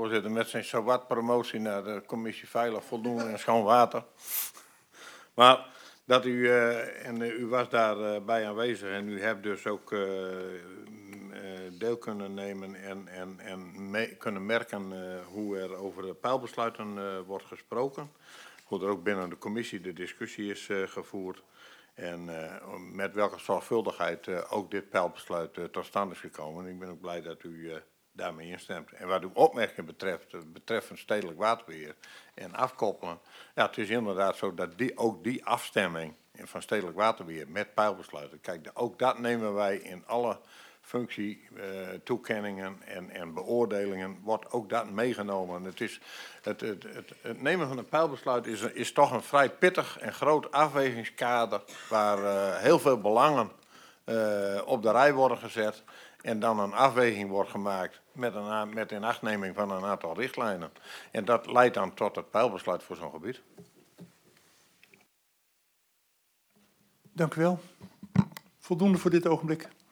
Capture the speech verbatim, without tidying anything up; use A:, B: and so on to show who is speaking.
A: voorzitter, met zijn zowat promotie naar de commissie Veilig, Voldoende en Schoon Water. Maar dat u, uh, en uh, u was daarbij uh, bij aanwezig en u hebt dus ook uh, uh, deel kunnen nemen en, en, en mee, kunnen merken uh, hoe er over de pijlbesluiten uh, wordt gesproken. Hoe er ook binnen de commissie de discussie is uh, gevoerd. En uh, met welke zorgvuldigheid uh, ook dit pijlbesluit uh, tot stand is gekomen. En ik ben ook blij dat u uh, daarmee instemt. En wat uw opmerking betreft, uh, betreffend stedelijk waterbeheer en afkoppelen. Ja, het is inderdaad zo dat die, ook die afstemming van stedelijk waterbeheer met pijlbesluiten. Kijk, ook dat nemen wij in alle functie, uh, toekenningen en, en beoordelingen, wordt ook dat meegenomen. Het, is, het, het, het, het nemen van een pijlbesluit is, is toch een vrij pittig en groot afwegingskader waar uh, heel veel belangen uh, op de rij worden gezet en dan een afweging wordt gemaakt met, een, met inachtneming van een aantal richtlijnen. En dat leidt dan tot het pijlbesluit voor zo'n gebied.
B: Dank u wel. Voldoende voor dit ogenblik.